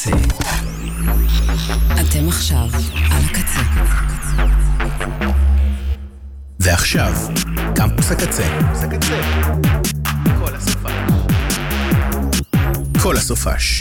הקצה. אתם עכשיו על הקצה. ועכשיו, קמפוס הקצה. כל הסופש. כל הסופש.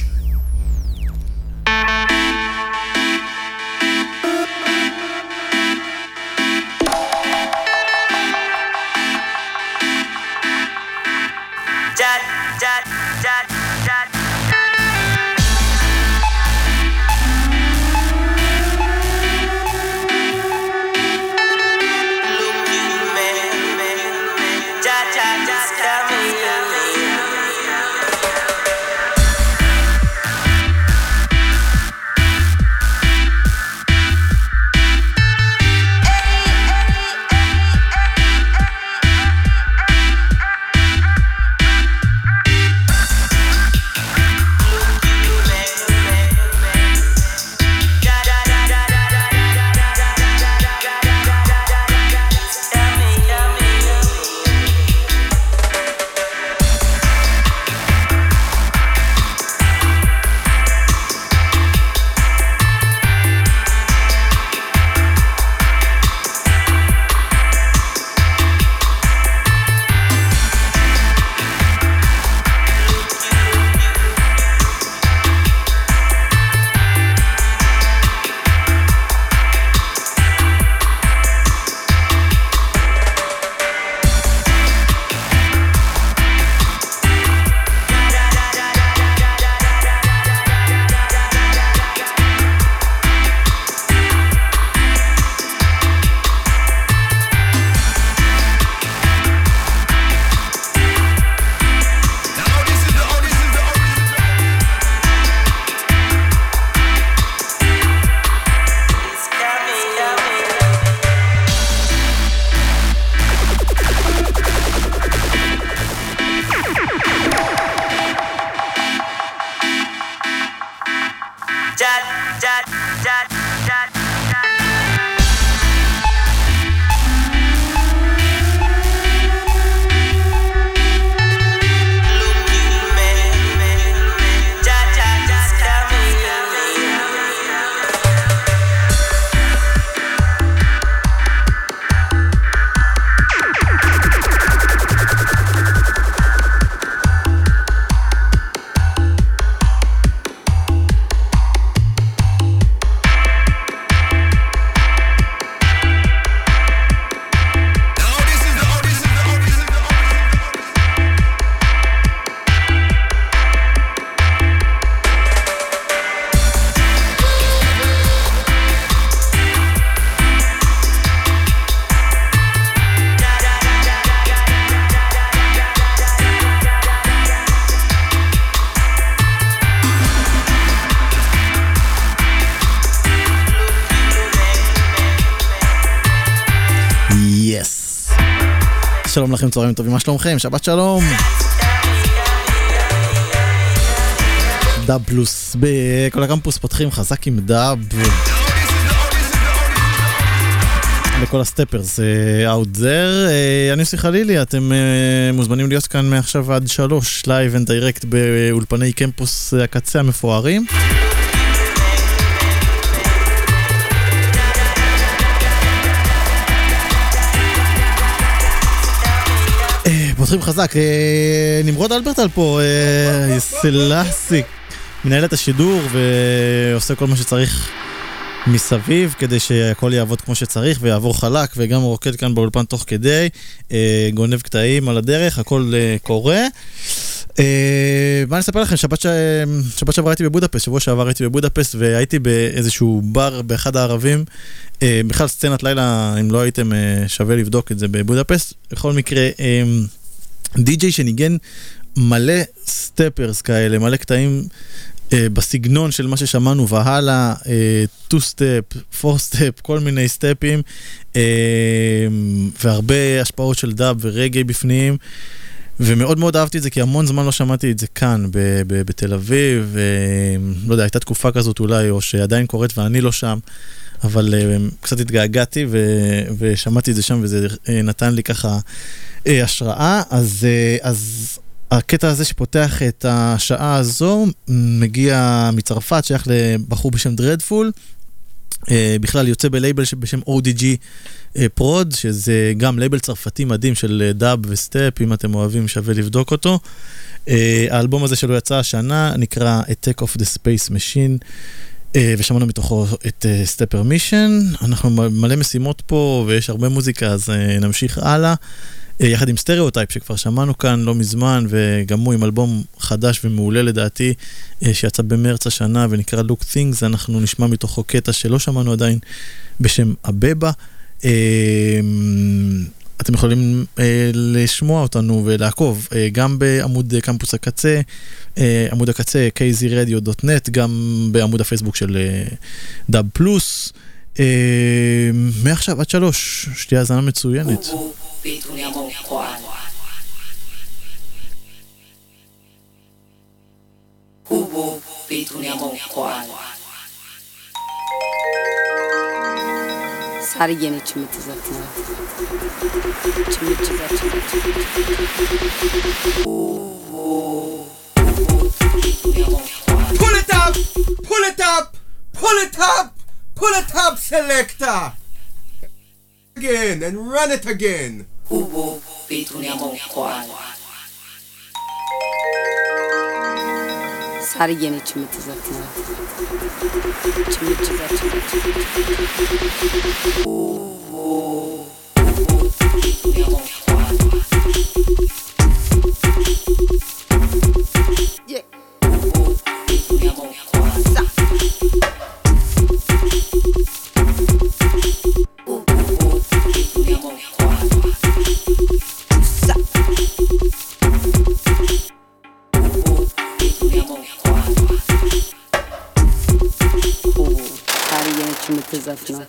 שלום לכם, צהריים טובים, מה שלומכם? שבת שלום. דאב פלוס בכל הקמפוס פותחים חזק עם דאב. לכל הסטפרס out there. אני יוסי חלילי, אתם מוזמנים להיות כאן מעכשיו עד 3 לייב אנד דיירקט באולפני קמפוס הקצה המפוארים. פותחים חזק, נמרוד אלברטל פה, סלאסי, מנהל את השידור ועושה כל מה שצריך מסביב כדי שהכל יעבוד כמו שצריך ויעבור חלק, וגם רוקד כאן באולפן תוך כדי, גונב קטעים על הדרך, הכל קורה. מה אני אספר לכם, שבת שעבר הייתי בבודפסט, שבוע שעבר הייתי בבודפסט והייתי באיזשהו בר באחד הערבים, בכלל סצנת לילה, אם לא הייתם שווה לבדוק את זה בבודפסט. בכל מקרה, די-ג'יי שניגן מלא סטפרס כאלה, מלא קטעים בסגנון של מה ששמענו והלאה, 2-step, 4-step, כל מיני סטפים, והרבה השפעות של דאב ורגעי בפנים, ומאוד מאוד אהבתי את זה, כי המון זמן לא שמעתי את זה כאן, בתל אביב, לא יודע, הייתה תקופה כזאת אולי, או שעדיין קורית ואני לא שם, אבל קצת התגעגעתי ושמעתי את זה שם, וזה נתן לי ככה השראה. אז הקטע הזה שפותח את השעה הזו מגיע מצרפת, שייך לבחור בשם דרדפול, בכלל יוצא בלייבל בשם ODG פרוד, שזה גם לייבל צרפתי מדהים של דאב וסטפ, אם אתם אוהבים שווה לבדוק אותו. האלבום הזה שלו יצא השנה, נקרא Attack of the Space Machine, ושמענו מתוכו את Step Permission. אנחנו מלא משימות פה ויש הרבה מוזיקה, אז נמשיך הלאה. יחד עם סטריאוטייפ שכבר שמענו כאן לא מזמן, וגם הוא עם אלבום חדש ומעולה לדעתי, שיצא במרץ השנה ונקרא Look Things. אנחנו נשמע מתוכו קטע שלא שמענו עדיין בשם אבבה. אתם יכולים לשמוע אותנו ולעקוב גם בעמוד קמפוס הקצה, עמוד הקצה kzradio.net, גם בעמוד הפייסבוק של דאב פלוס. מעכשיו עד 3, שתהיה האזנה מצוינת. Sarı yeni çimiti zaten. Çimiti zaten. Pull it up! Pull it up! Pull it up! Pull it up, selector! Again and run it again! Sarı yeni çimiti zaten. Çimiti zaten. Zaten.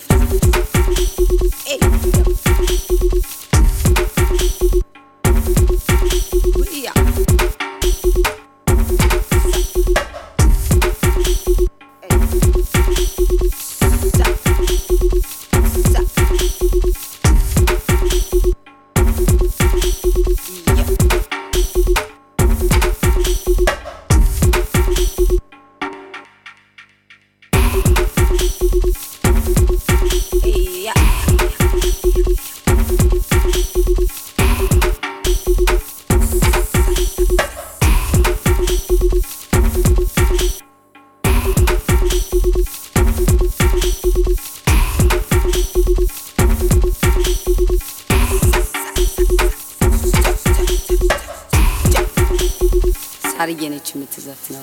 Sarı yeni çimiti zaten.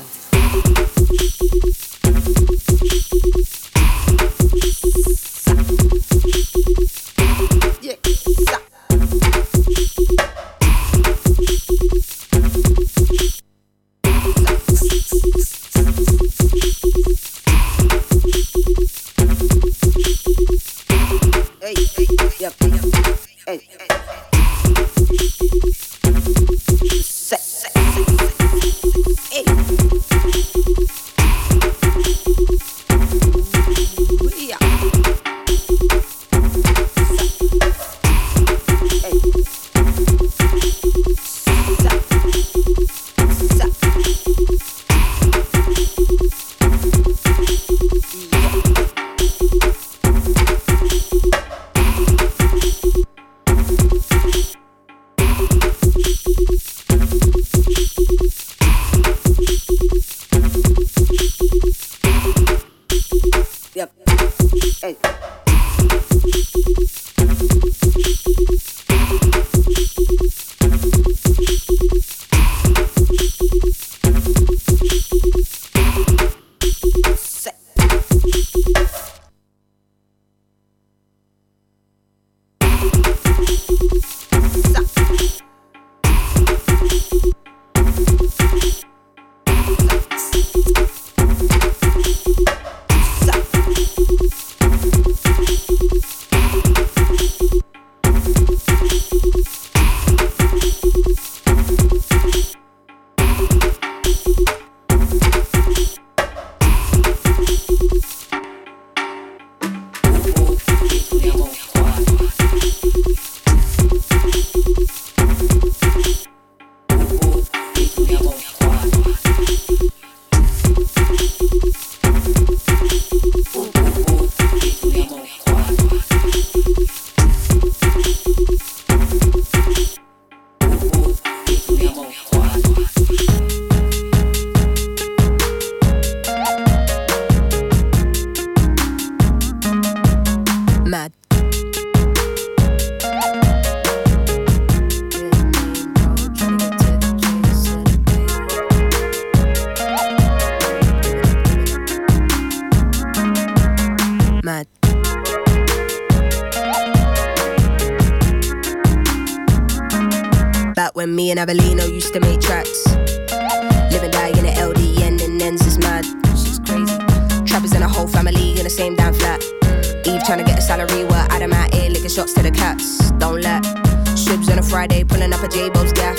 me and Avelino used to make tracks. Live and die in the LDN and ends is mad. She's crazy. Trappers and a whole family in the same damn flat. Eve trying to get a salary while Adam out here licking shots to the cats. Don't let Shibs on a Friday pulling up a J-Bo's gaff.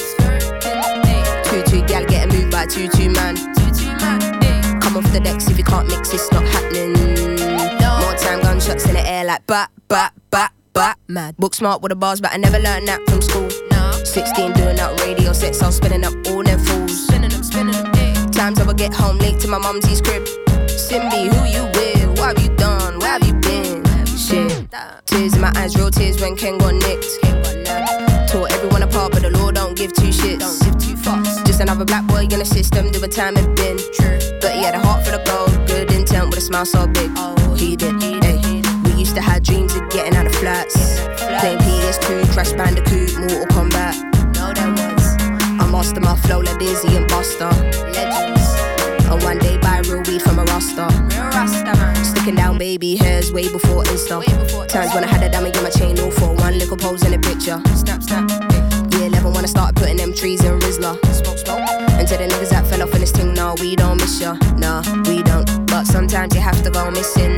2-2 gal getting moved by 2-2 man. Come off the decks if you can't mix, it's not happening. More time, gunshots in the air like bat, bat, bat, bat. Mad. Book smart with the bars, but I never learned that from school. 16 doing up radio sets, I was spinning up all them fools. Times I would get home late to my mumsy's crib. Simbi, who you with? What have you done? Where have you been? Shit. Tears in my eyes, real tears when Ken got nicked. Tore everyone apart, but the law don't give two shits. Don't give two fucks. Just another black boy in the system, doing time and bin. True. But he had a heart for the gold, good intent with a smile so big. Oh, he did. Hey. We used to have dreams of getting out of flats. Playing PS2, Crash Bandicoot, Mortal Kombat. No, that was. I master my flow like Dizzy and Buster. Legends. And one day buy real weed from a Rasta. Real Rasta, man. Sticking down baby hairs way before Insta. Times when I had a dummy in my chain, all for one little pose in a picture. Snap, snap. Year 11 when I started putting them trees in Rizla. Smoke, smoke. And to the niggas that fell off in this thing, nah, we don't miss ya. Nah, we don't. But sometimes you have to go missing.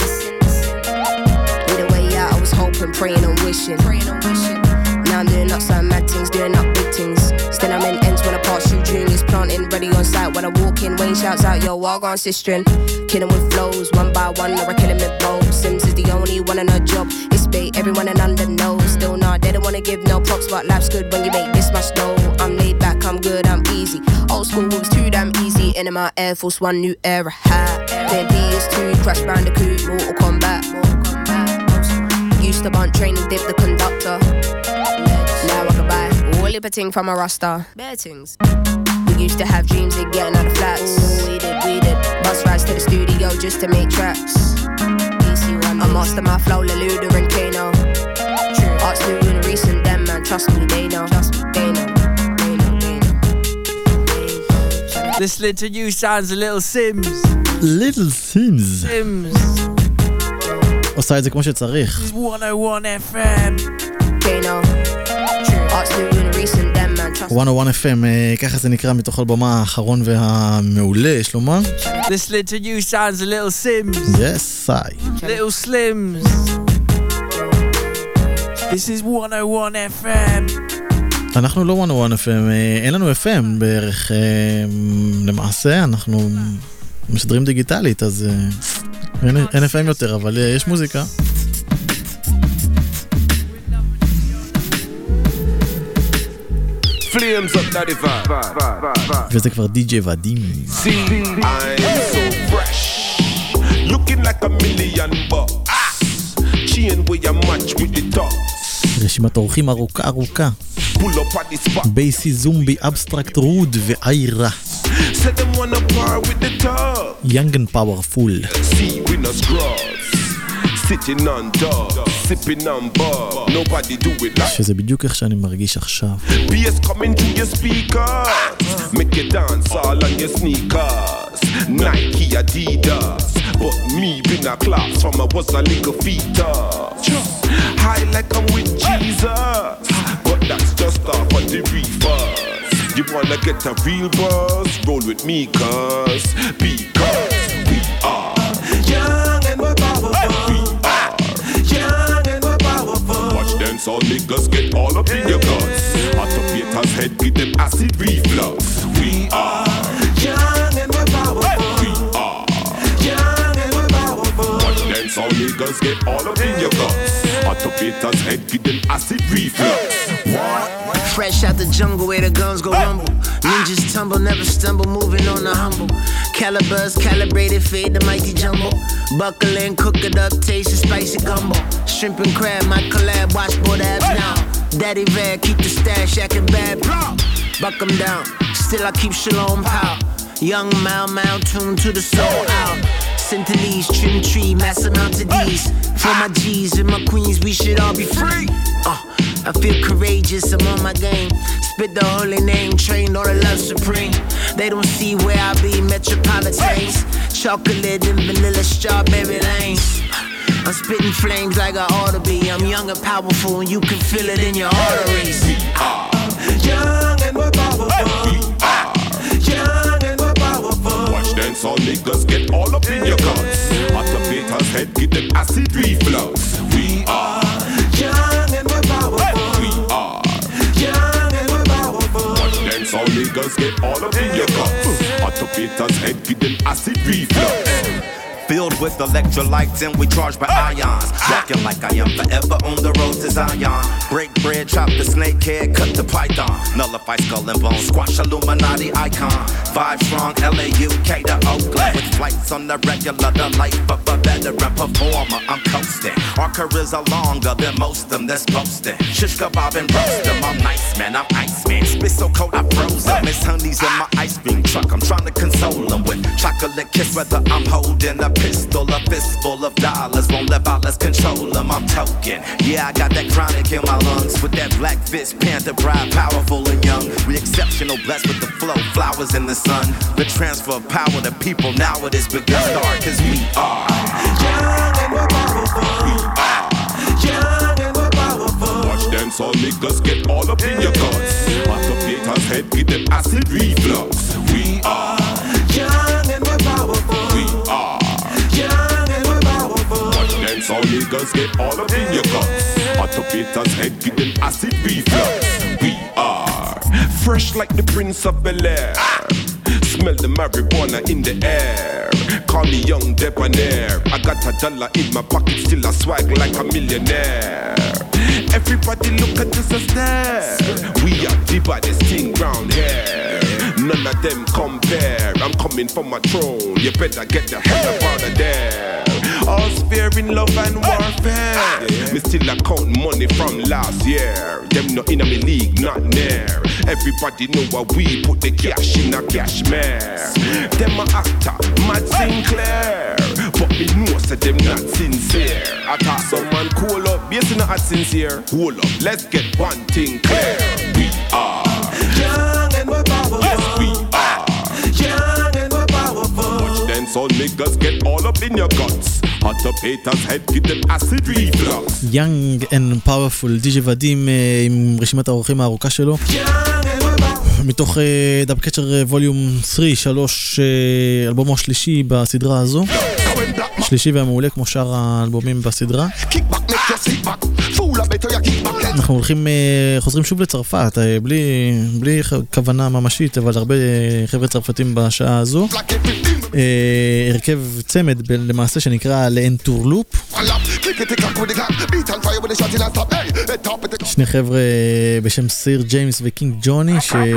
Either way out, I was hoping, praying and wishing. Now I'm doing up some mad things, doing up big things. Still I'm in ends when I pass through juniors, planting, ready on sight. When I walk in, Wayne shouts out, yo, walk on sistering. Killing with flows, one by one, or I kill him with bows. Sims is the only one on her job. It's bait, everyone in under knows. Still not, they don't wanna give no props, but life's good when you make this much dough. I'm laid back, I'm good, I'm easy. Old school was too damn easy. In my Air Force One, new era high. Then PS2, Crash Bandicoot, Mortal Kombat. Used to bunt training, dip the conductor. Now I can buy all the ting from a Rasta. Bare things. We used to have dreams of getting out of flats. Ooh, we did. Bus rides to the studio just to make tracks. I master my flow, Leluda and Kano. Arts new and recent, them man, trust me, they know. They know. Listening to you sounds a little Sims. Little Sims. Sims. עושה את זה כמו שצריך. 101 FM. Kano. Arts new and recent, them man, trust me. 101 FM, ככה זה נקרא מתוך אלבומה האחרון והמעולה, יש לומר. Listening to you sounds a little Sims. Yes, I. Little Slims. This is 101 FM. אנחנו לא 101 FM, אין לנו FM בערך, למעשה אנחנו משדרים דיגיטלית, אז אין FM יותר, אבל יש מוזיקה. Flames up 95. וזה כבר די.ג'יי ודים. See, I'm so fresh, looking like a million bucks. Chain where you match with the dogs. רשימת אורחים ארוכה. Pull up at the spot. בייסי זומבי, אבסטרקט רוד ואיירה. Set them on a par with the top. יאנג אנד פאוורפול. See, we no scrubs. Sitting on dogs, sipping on bub. Nobody do it like. שזה בדיוק איך שאני מרגיש עכשיו. BS coming to your speakers. Make you dance all on your sneakers. Nike, Adidas. But me been a class from I was a little fetus. High like I'm with Jesus. But that's just off on the reefers. You wanna get a real buzz? Roll with me because we are young and we're powerful. We are young and we're powerful. Watch them so niggas get all up in your guts. Out of Peter's head with them acid reflux. We are young and we're powerful. We are young and we're powerful. Watch them so niggas get all up in your guts. Out of Peter's head with them acid reflux. Fresh out the jungle where the guns go rumble. Ninjas tumble, never stumble, moving on the humble. Calibers calibrated, fade the mighty jumbo. Buckle in, cook it up, taste the spicy gumbo. Shrimp and crab, my collab, watch both abs now. Daddy Vad, keep the stash, acting bad. Buck 'em down, still I keep Shalom power. Young Mal tuned to the soul out. Centilles, trim tree, mass amount of D's. For my G's and my queens, we should all be free. I feel courageous, I'm on my game. Spit the holy name, trained on the love supreme. They don't see where I be, metropolitans. Chocolate and vanilla strawberry lanes. I'm spitting flames like I ought to be. I'm young and powerful and you can feel it in your arteries. We are Young and we're powerful. We are young and we're powerful. Watch them so niggas get all up in your guts. Hot up Peter's head, get them acid reflux. We are young and we're powerful. We are young and we're powerful. Watch them so niggas get all up in your guts. Hot up Peter's head, get them acid reflux. Filled with electrolytes and we charged by ions. Walking like I am forever on the road to Zion. Break bread, chop the snake head, cut the python. Nullify skull and bone, squash Illuminati icon. 5 strong, LAUK to Oakland. With flights on the regular, the life of a veteran performer. I'm coasting. Our careers are longer than most of them that's posting. Shish kebab and roast them. I'm nice man, I'm ice man. Spit so cold I froze them. Miss Honey's in my ice cream truck. I'm trying to console them with chocolate kiss. Whether I'm holding a pistol, a fistful of dollars. Won't let violence control them, I'm token. Yeah, I got that chronic in my lungs. With that black fist, panther pride, powerful and young. We exceptional, blessed with the flow, flowers in the sun. The transfer of power to people, now it has begun. Start, cause we are young and we're powerful. We are young and we're powerful. Watch them so niggas get all up in your guts. Hot up Peter's head, get them acid reflux. We are young and we're powerful. We are young and we're powerful. Watch them so niggas get all up in your guts. Hot up Peter's head, get them acid reflux. We are fresh like the Prince of Bel-Air. Smell the marijuana in the air. Call me young debonair. I got $1 in my pocket, still I swag like a millionaire. Everybody look at us and stare. We are the baddest thing round here. None of them compare. I'm coming for my throne. You better get the hell up out of there. All sparing love and warfare. Me still account money from last year. Them not in a me league, not near. Everybody know what we put the cash in a cash mare. Them a actor, Matt Sinclair. But me know say them not sincere. I thought some man cool up, yes not at sincere. Hold up, let's get one thing clear. We are young and we're powerful. Yes, we are young and we're powerful. Watch them so niggas get all up in your guts. Hot up Peter's head, get them acid reflux. Young and Powerful, די.ג'יי ודים עם רשימת האורחים הארוכה שלו. מתוך דאבקצ'ר ווליום 3, אלבומו השלישי בסדרה הזו. שלישי והמעולה כמו שאר האלבומים בסדרה. אנחנו חוזרים שוב לצרפת, בלי כוונה ממשית, אבל הרבה חבר'ה צרפתים בשעה הזו. הרכב צמד למעשה שנקרא לאנטורלופ. שני חבר'ה בשם סיר ג'יימס וקינג ג'וני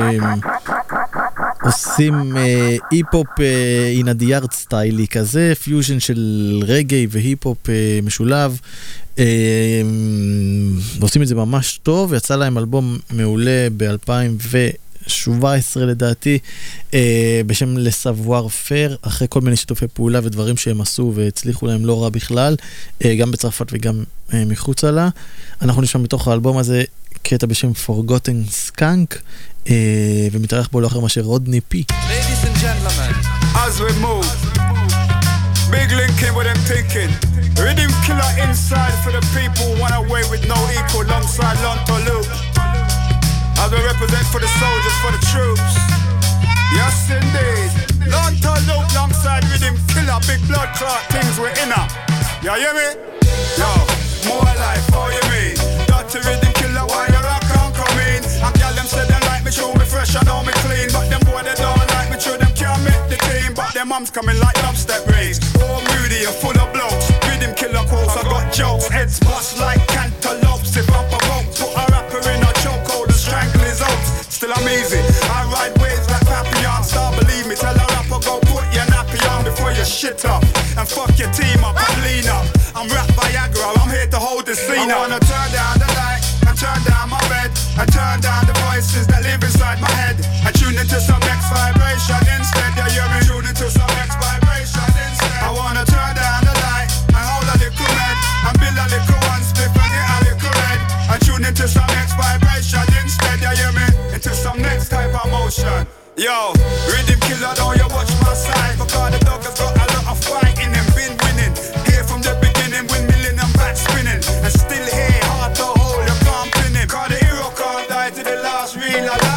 שעושים היפ-הופ in a yard סטיילי כזה, פיוז'ן של רגעי והיפ-הופ משולב, ועושים את זה ממש טוב. יצא להם אלבום מעולה ב-2017 לדעתי בשם לסוואר פר, אחרי כל מיני שיתופי פעולה ודברים שהם עשו והצליחו להם לא רע בכלל, גם בצרפת וגם מחוצה לה. אנחנו נשמע מתוך האלבום הזה קטע בשם Forgotten Skunk, ומתארח בו לא אחר מאשר רודני פי. Ladies and gentlemen, as we move, big linking with them thinking, rhythm killer inside for the people, one away with no equal, alongside Lonto Luke, as we represent for the soldiers, for the troops. Yes indeed, Lonto Luke alongside rhythm killer, big blood clot things we're in her. You hear me? Yo, more life, how you mean? Dirty rhythm killer, why you rock on come in? And y'all them say they like me, show me fresh, I know me clean. But them boy they don't like me, true them can't make the team. But them moms coming like dubstep rays. Oh moody and full of blokes. Rhythm killer quotes, I got jokes. Heads bust like cantaloupes. If I'm provoked, put a rapper in a chokehold and strangle his oats. Still I'm easy, I ride waves like Papillon. Star believe me, tell a rapper go put your nappy on before you shit up. And fuck your team up and lean up. I'm rap Viagra, I'm here to hold the scene. I wanna turn down the light and turn down my bed and turn down the voices that live inside my head. I tune into some X vibration instead. Yeah, you're tune into some X vibration instead. I wanna turn down the light and hold a little red and build a little one split and get a little red. I tune into some X vibration instead. Yeah, you me into some next type of motion. Yo, rhythm killer, don't you watch my side, because the dog has got a lot of fight in him, been winning. Here from the beginning, windmilling and back spinning, and still here, hard to hold, you can't pin him. Cause the hero can't die to the last real.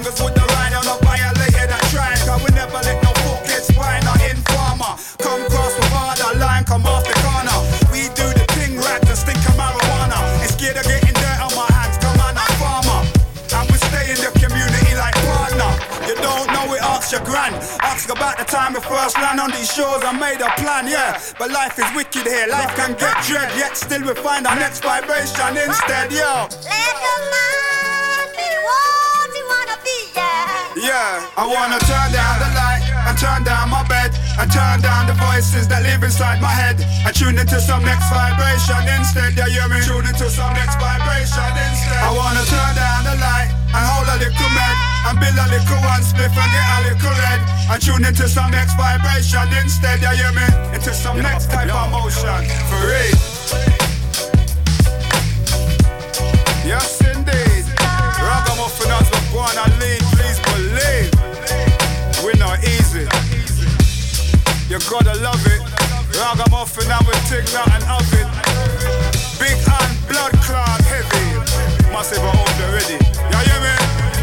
Tigers with the ride on a violated that try. Cause we never let no foot get spine or informer. Come cross the border line, come off the corner. We do the thing right to stink of marijuana. Ain't scared of getting dirt on my hands, come on, I'm farmer. And we stay in the community like partner. You don't know it, ask your gran. Ask about the time we first land on these shores. I made a plan, yeah. But life is wicked here, life can get dread. Yet still we find our next vibration instead, yo. Let your mind be what you wanna be, yeah. Yeah, I wanna turn down the light and turn down my bed and turn down the voices that live inside my head and tune into some next vibration instead. Yeah, you hear me? Tune into some next vibration instead. I wanna turn down the light and hold a little med and build a little one spliff and get a little red and tune into some next vibration instead. Yeah, you hear me? Into some next type of motion for real. Yes, indeed. Ragamuffin as we go on and lead, please believe. We're not easy. You gotta love it. Ragamuffin and we take that and have it. Big and blood clot heavy. Massive out already. You hear me?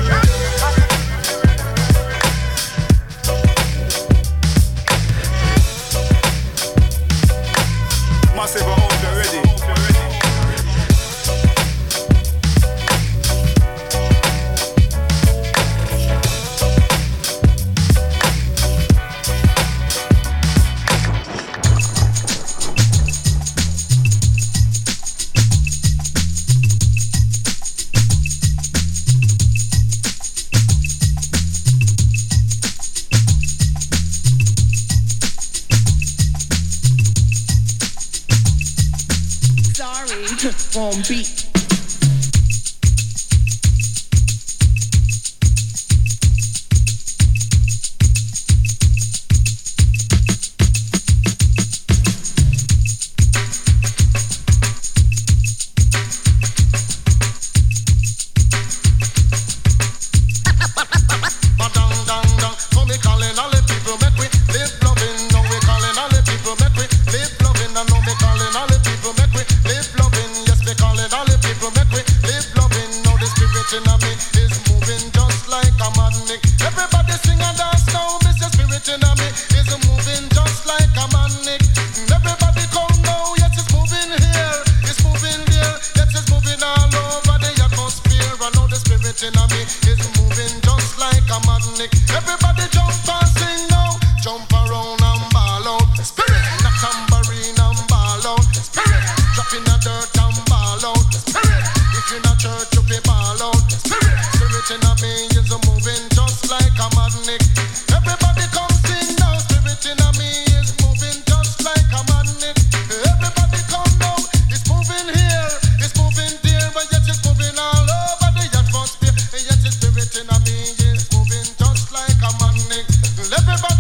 Massive out already. On beat. Everybody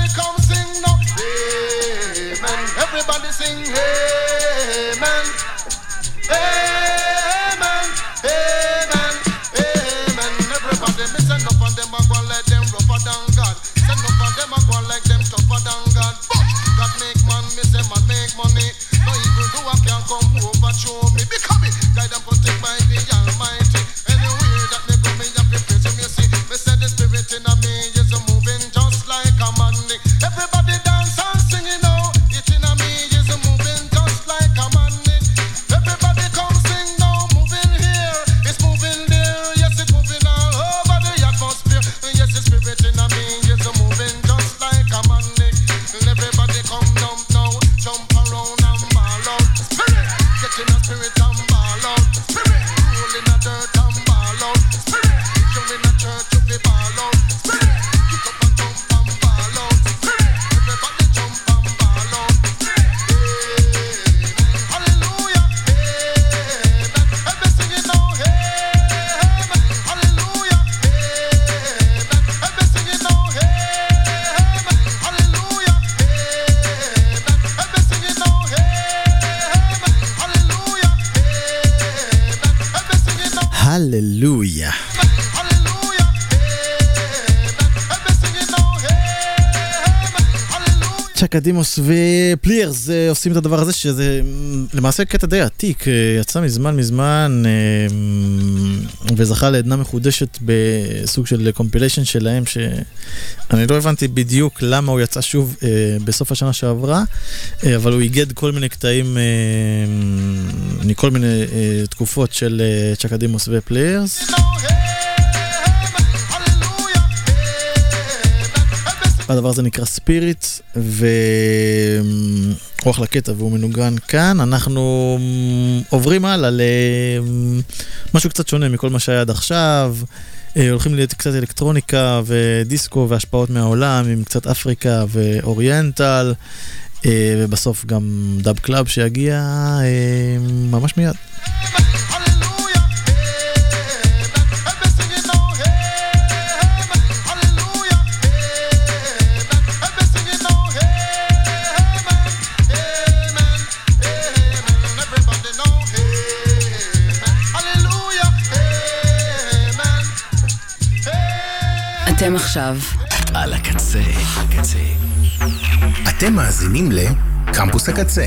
צ'קה דימוס ופלירס עושים את הדבר הזה, שזה למעשה קטע די עתיק, יצא מזמן וזכה לעדנה מחודשת בסוג של קומפיליישן שלהם, שאני לא הבנתי בדיוק למה הוא יצא שוב בסוף השנה שעברה, אבל הוא היגד כל מיני קטעים מכל מיני תקופות של צ'קה דימוס ופלירס. הדבר הזה נקרא ספיריט, והוא אחלה קטע והוא מנוגן כאן. אנחנו עוברים הלאה למשהו קצת שונה מכל מה שהיה עד עכשיו, הולכים להיות קצת אלקטרוניקה ודיסקו והשפעות מהעולם עם קצת אפריקה ואוריינטל, ובסוף גם דאב קלאב שיגיע ממש מיד. אתם עכשיו על הקצה. אתם מאזינים לקמפוס הקצה.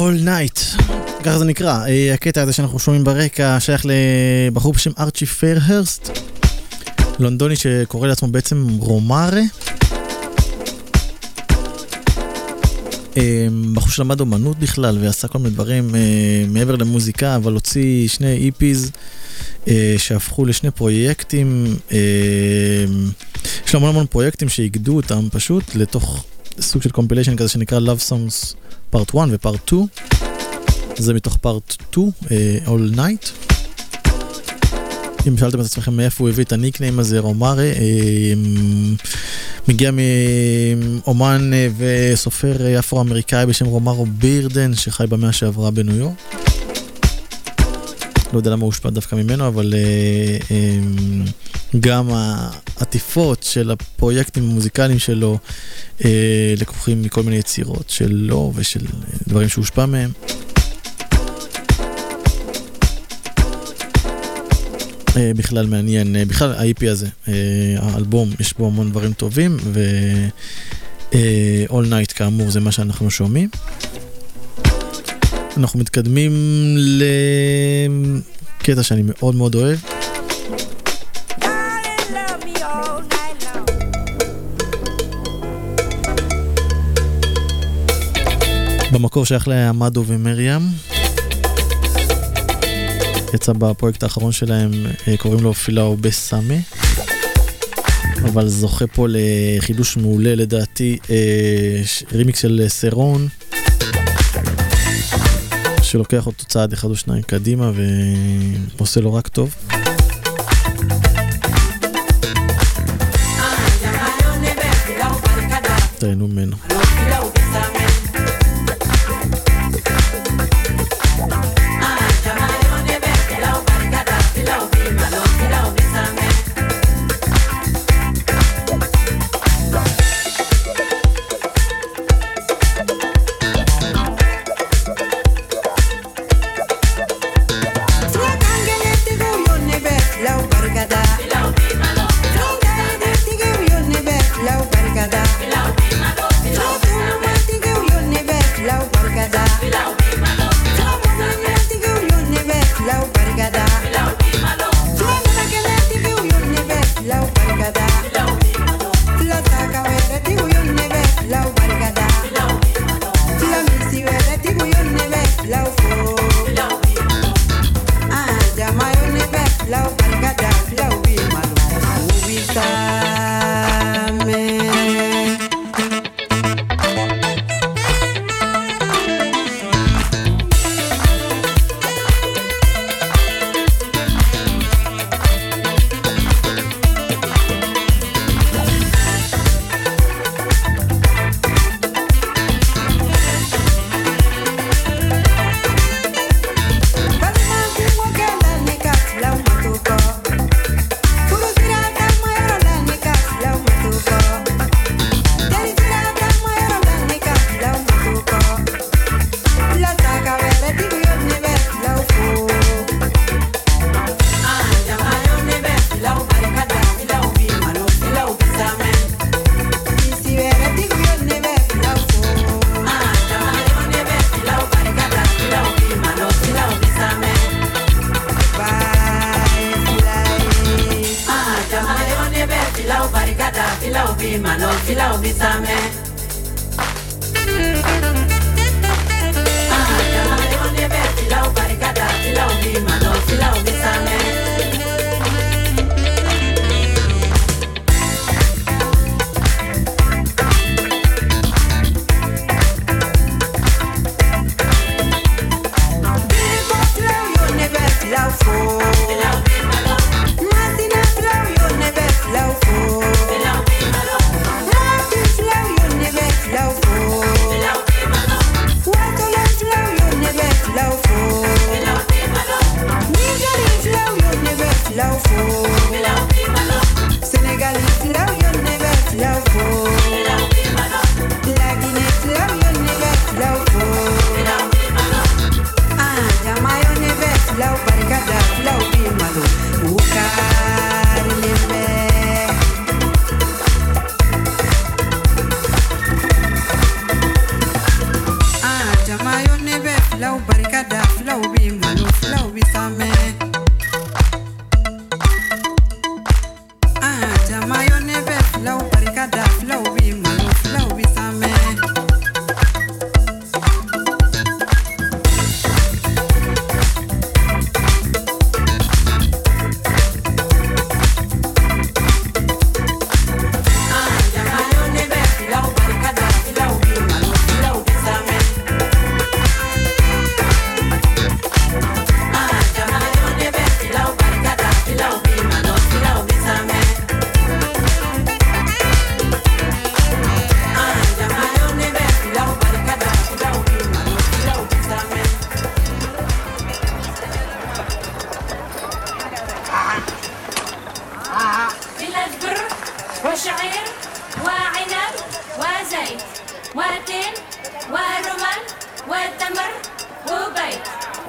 All Night, ככה זה נקרא. הקטע הזה שאנחנו שומעים ברקע שייך לבחור בשם ארצ'י פיירהרסט, לונדוני שקורא לעצמו בעצם רומארה. בחור שלמד אומנות בכלל ועשה כל מיני דברים מעבר למוזיקה, אבל הוציא 2 EPs שהפכו ל2 פרויקטים. יש לו המון פרויקטים שהגדו אותם פשוט לתוך סוג של קומפיליישן כזה שנקרא Love Songs Part 1 ו-Part 2. זה מתוך Part 2, All Night. אם שאלתם את עצמכם מאיפה הוא הביא את הניקניים הזה, רומארה, מגיע מאומן וסופר אפרו-אמריקאי בשם רומארו בירדן, שחי במאה שעברה בניו יורק. לא יודע למה הוא הושפע דווקא ממנו, אבל גם העטיפות של הפרויקטים המוזיקליים שלו לקוחים מכל מיני יצירות שלו ושל דברים שהוא הושפע מהם. בכלל מעניין, בכלל ה-EP הזה, האלבום, יש בו המון דברים טובים, ו-All Night כאמור זה מה שאנחנו שומעים. אנחנו מתקדמים לקטע שאני מאוד מאוד אוהב. במקור שייך לאמדו ומרים. יצא בפרויקט האחרון שלהם, קוראים לו פילאו בסאמה, אבל זוכה פה לחידוש מעולה לדעתי, רימיקס של סרון, שלוקח אותו צעד 1 או 2 קדימה ועושה לו רק טוב. תהנו ממנו. Love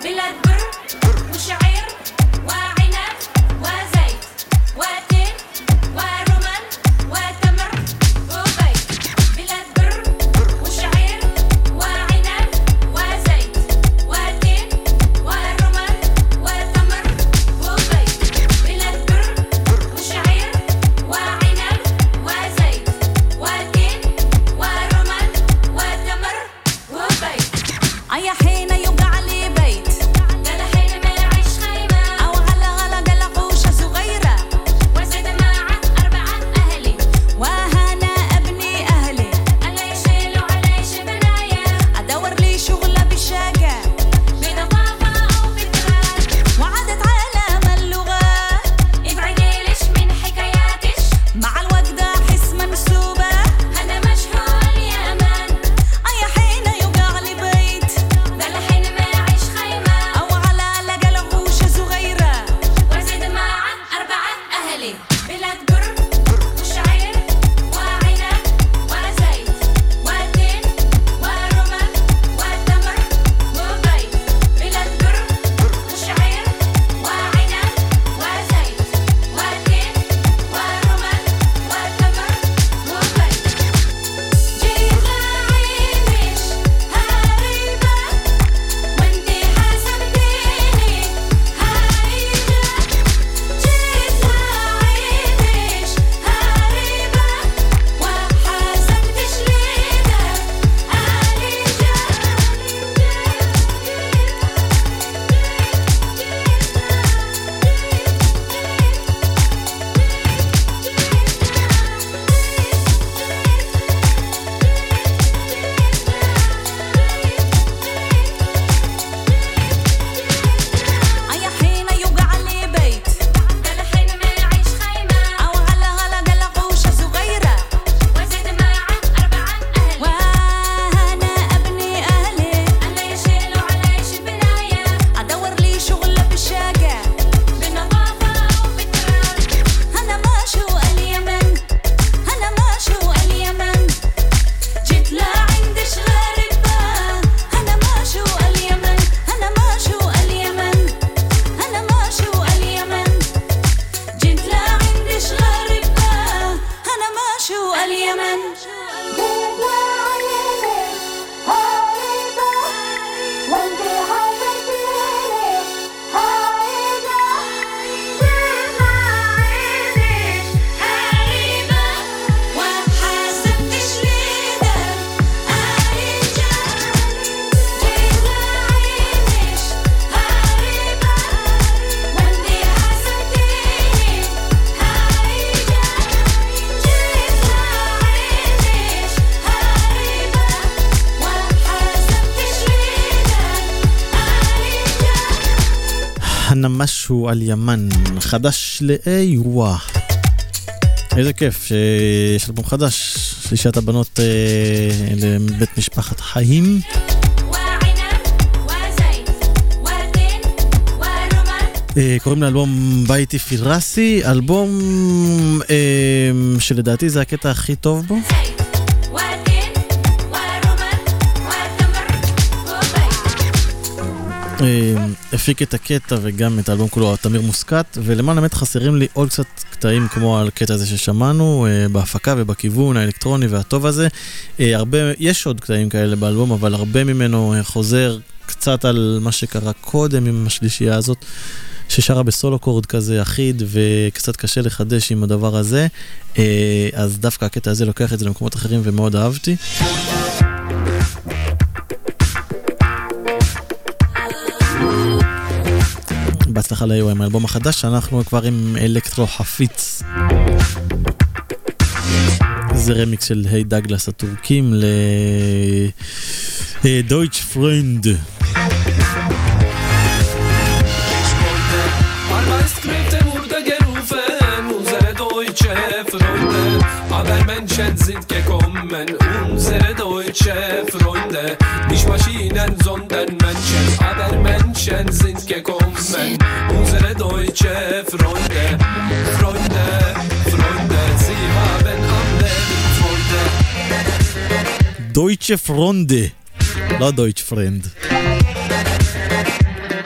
بلاد بر وشعير وعنب وزيت وتين ورمان وتمر وبيت بلاد بر وشعير وعنب وزيت وتين ورمان وتمر وبيت بلاد بر وشعير وعنب وزيت وتين ورمان وتمر وبيت أي حين يوقع لي بيت قال حين ما يعيش خيمة أو على قلقوشة صغيرة وزيد معه 4 أهلي وهنا أبني أهلي ألا يشيلوا علي شبنايا أدور لي شغلة بالشاقة بنظافة أو بتراب وعدت عالم اللغات ابعدي ليش من حكاياتش مع الوقت أحس منسوبة أنا مشهور اليمن أي حين يوقع لي بيت قال حين ما يعيش خيمة أو على قلقوشة صغيرة وزيد معه 4 أهلي بلاد بر وشعير وعنب وزيت وتين ورمان وتمر وبيت بلاد بر وشعير وعنب وزيت وتين ورمان وتمر وبيت جيت لعينش هاربة وانتي حسبتيني هايجة جيت لعينش هاربة وحسبتش ليدك أي حين يوقع لي بيت قال حين ما يعيش خيمة أو على قلقوشة صغيرة وزيد معه 4 أهلي وأنا أبني أهلي ألا يشيلوا علي شبنايا أدور لي شغلة بالشاقة بنظافة أو بتراب أنا ماشو اليمن أنا ماشو اليمن جيت لعندش غريبة أنا ماشو اليمن أنا ماشو اليمن أنا ماشو اليمن جيت لعندش غريبة أنا ماشو اليمن وحسبتش ليدك هايجة جيت لعينش هاربة وانتي حسبتيني هايجة جيت لعينش هاربة وحسبتش ليدك هايجة הנמשו על ימן, חדש לאיווה. איזה כיף שיש אלבום חדש, שלישיית הבנות לבית משפחת חיים. קוראים לאלבום ביתי פירסי, אלבום שלדעתי זה הקטע הכי טוב בו. הפיק את הקטע וגם את האלבום כולו, תמיר מוסקת, ולמען האמת חסרים לי עוד קצת קטעים כמו על הקטע הזה ששמענו, בהפקה ובכיוון האלקטרוני והטוב הזה. יש עוד קטעים כאלה באלבום, אבל הרבה ממנו חוזר קצת על מה שקרה קודם עם השלישייה הזאת, ששרה בסולו קורד כזה אחיד, וקצת קשה לחדש עם הדבר הזה. אז דווקא הקטע הזה לוקח את זה למקומות אחרים ומאוד אהבתי. בהצלחה ליום עם האלבום החדש, אנחנו כבר עם אלקטרו חפיץ. זה רמיקס של היי דאגלס הטורקים לדויטש פריינד. Aber Menschen sind gekommen, unsere deutsche Freunde. Nicht Maschinen, sondern Menschen. Aber Menschen sind gekommen, unsere deutsche Freunde. Freunde, Freunde, sie haben am Leben Freude. Deutsche Freunde, לא Deutsch Friend.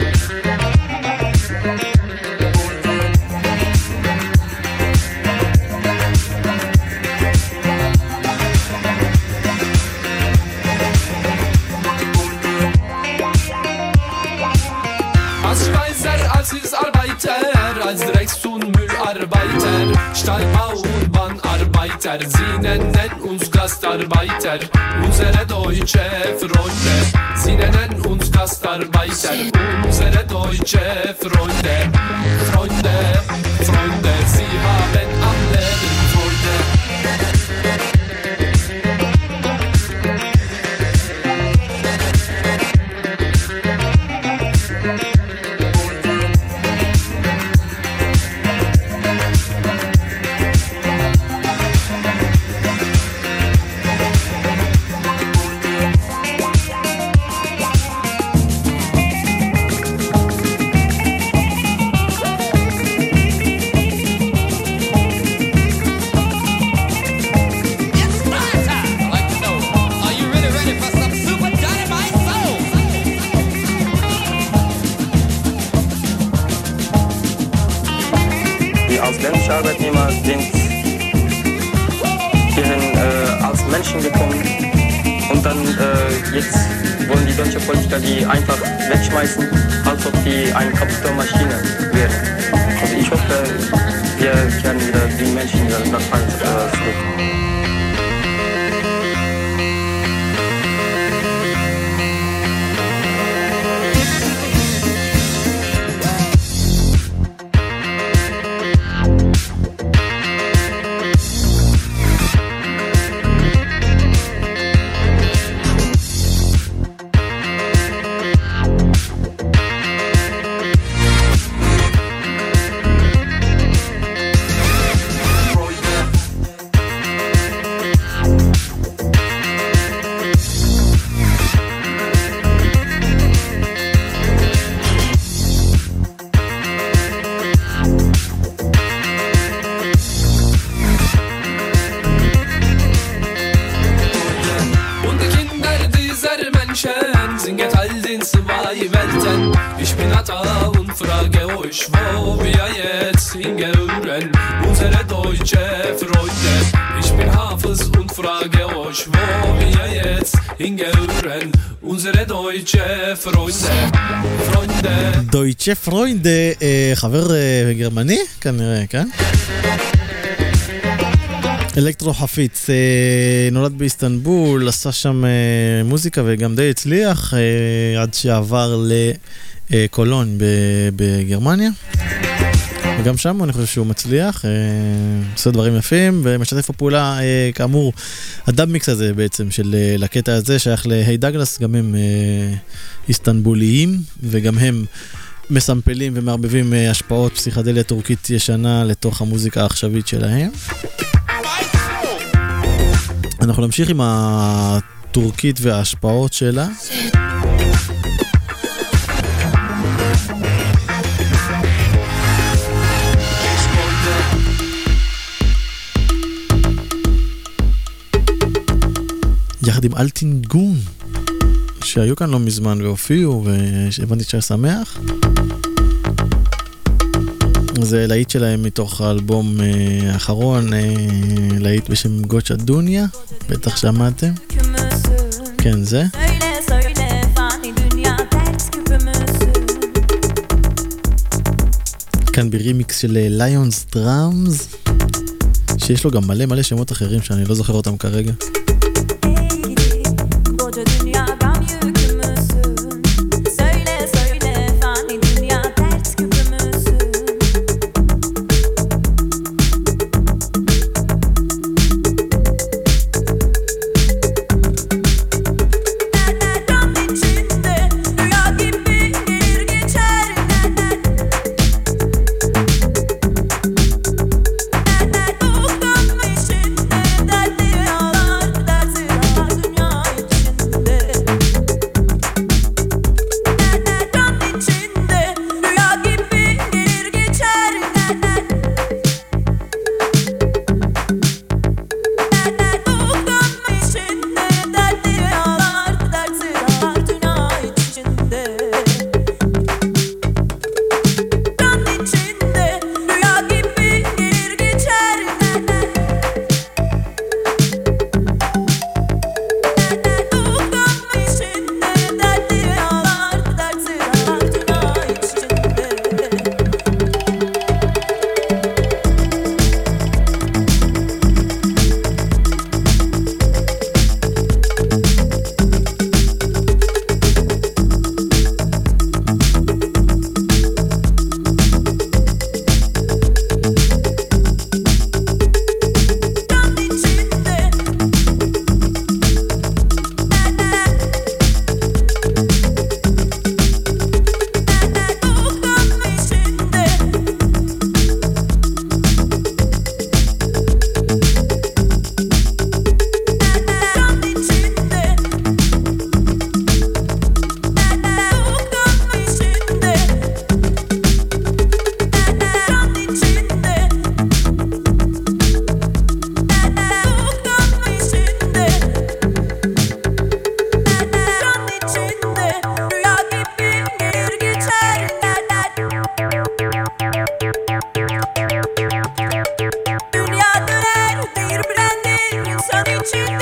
Stahlbau und Bahnarbeiter, sie nennen uns Gastarbeiter, unsere deutsche Freunde. Sie nennen uns Gastarbeiter, unsere deutsche Freunde. Freunde, Freunde, sie haben am Leben Freude. Ausländische Arbeitnehmer sind hierhin als Menschen gekommen und dann jetzt wollen die deutschen Politiker die einfach wegschmeißen, als ob die eine kaputte Maschine wären. Also ich hoffe, wir kehren wieder die Menschen wieder nach Hause zurück. Wo wir jetzt hingehören, unsere deutsche Freunde. Ich bin Hafiz und frage euch, wo wir jetzt hingehören, unsere deutsche Freunde. Freunde. דויטשה פרוינד, חבר גרמני כנראה, כן? אלקטרו חפיץ, נולד באיסטנבול, עשה שם מוזיקה וגם די הצליח, עד שעבר לקולון בגרמניה. וגם שם אני חושב שהוא מצליח, עושה דברים יפים, ומשתף הפעולה, כאמור, הדאב מיקס הזה בעצם, של לקטע הזה, שייך להי דגלס, גם הם איסטנבוליים, וגם הם מסמפלים ומערבבים השפעות פסיכדליה טורקית ישנה לתוך המוזיקה העכשווית שלהם. אנחנו נמשיך עם הטורקית וההשפעות שלה. יחד עם אלטינגון, שהיו כאן לא מזמן והופיעו, והבנתי שהיה שמח. זה להיט שלהם מתוך האלבום האחרון, להיט בשם גוצ'ה דוניה, בטח שמעתם. כן, זה. כאן ברימיקס של ליונס דראמס, שיש לו גם מלא שמות אחרים שאני לא זוכר אותם כרגע.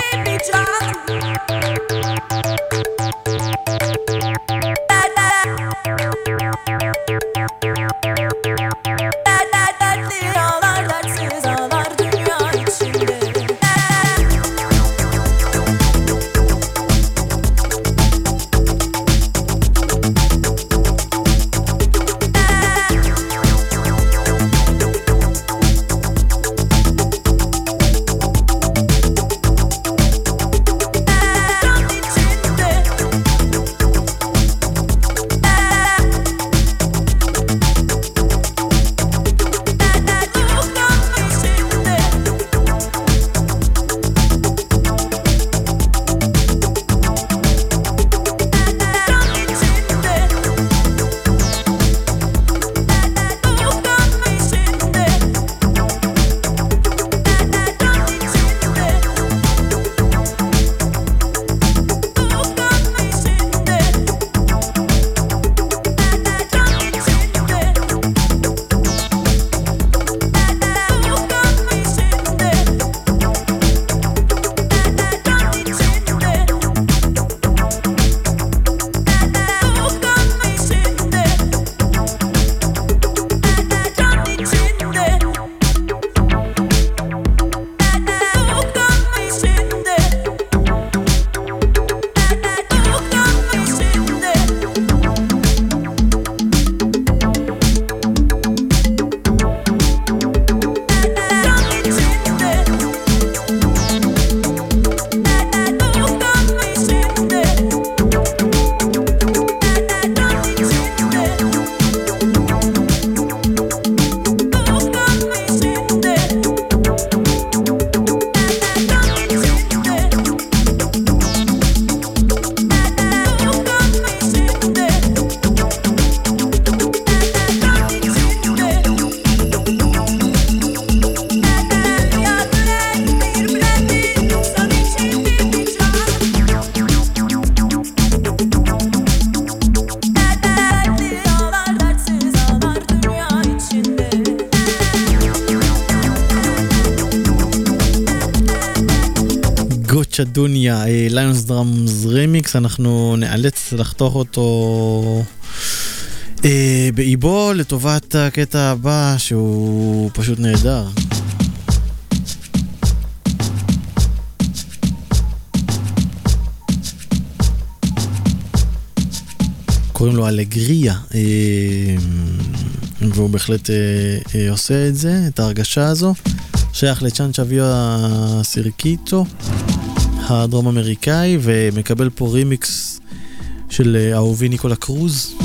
צ'דוניה, ליונס דראמס רימיקס, אנחנו נאלץ לחתוך אותו באיבו לטובת הקטע הבא שהוא פשוט נהדר. קוראים לו אלגריה, והוא בהחלט עושה את זה, את ההרגשה הזו. שייך לצ'אנצ'ה ויו סירקיטו, הדרום אמריקאי, ומקבל פה רימיקס של אהובי ניקולה קרוז,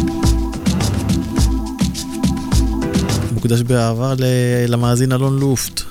מוקדש בעבר למאזין אלון לופט.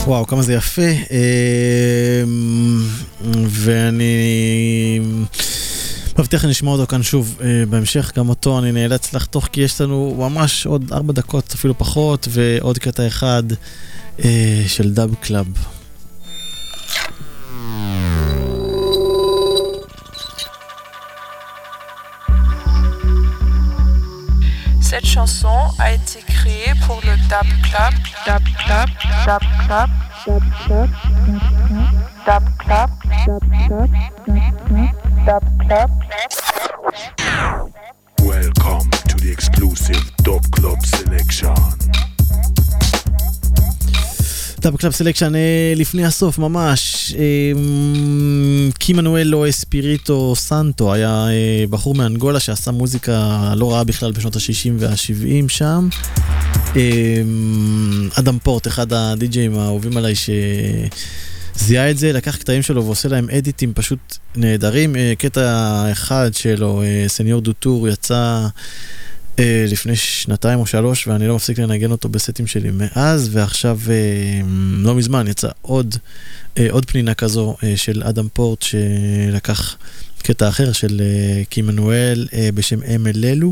וואו, כמה זה יפה. ואני מבטיח שנשמע אותו כאן שוב בהמשך. גם אותו אני נאלץ לחתוך, כי יש לנו ממש עוד 4 דקות, אפילו פחות, ועוד קטע אחד של דאב קלאב. Cette chanson a été créée pour le Dab Club, Dab Club, Dab Club, Dab Club, Dab Club, Dab Club. Welcome to the exclusive Dub Club Selection. דאב קלאב סלקשן לפני הסוף ממש. קימנואלו אספיריטו סנטו היה בחור מאנגולה שעשה מוזיקה לא רעה בכלל בשנות ה-60 וה-70 שם. אדם פורט, אחד הדי-ג'יים האהובים עליי שזיהה את זה, לקח קטעים שלו ועושה להם אדיטים פשוט נהדרים. קטע אחד שלו, סניור דו טור, יצא לפני 2 או 3, ואני לא מפסיק לנגן אותו בסטים שלי מאז, ועכשיו לא מזמן יצא עוד פנינה כזו של אדם פורט שלקח קטע אחר של קימנואל בשם אמללו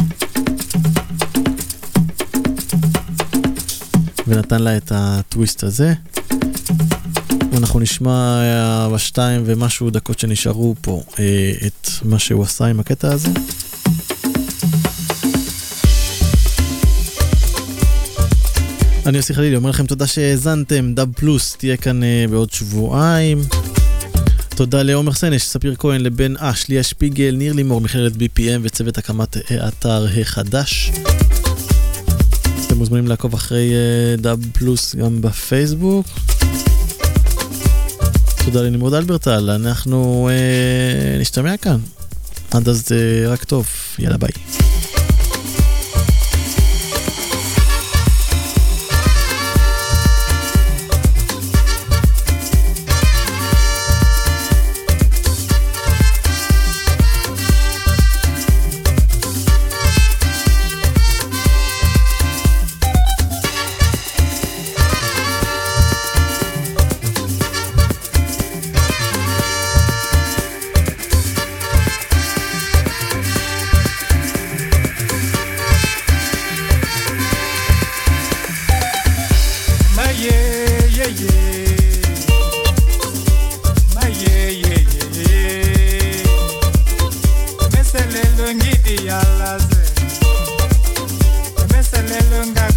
ונתן לה את הטוויסט הזה. ואנחנו נשמע ב2 ומשהו דקות שנשארו פה את מה שהוא עשה עם הקטע הזה. אני יוסי חלילי, אומר לכם תודה שהאזנתם. דאב פלוס תהיה כאן בעוד שבועיים. תודה לעומר סנש, ספיר כהן, לבן אש, ליה שפיגל, ניר לימור, מכללת BPM וצוות הקמת האתר החדש. אתם מוזמנים לעקוב אחרי דאב פלוס גם בפייסבוק. תודה לנמרוד אלברטל, אנחנו נשתמע כאן. עד אז רק טוב, יאללה ביי. Meselelo ngidi yalaze, meselelo ngidi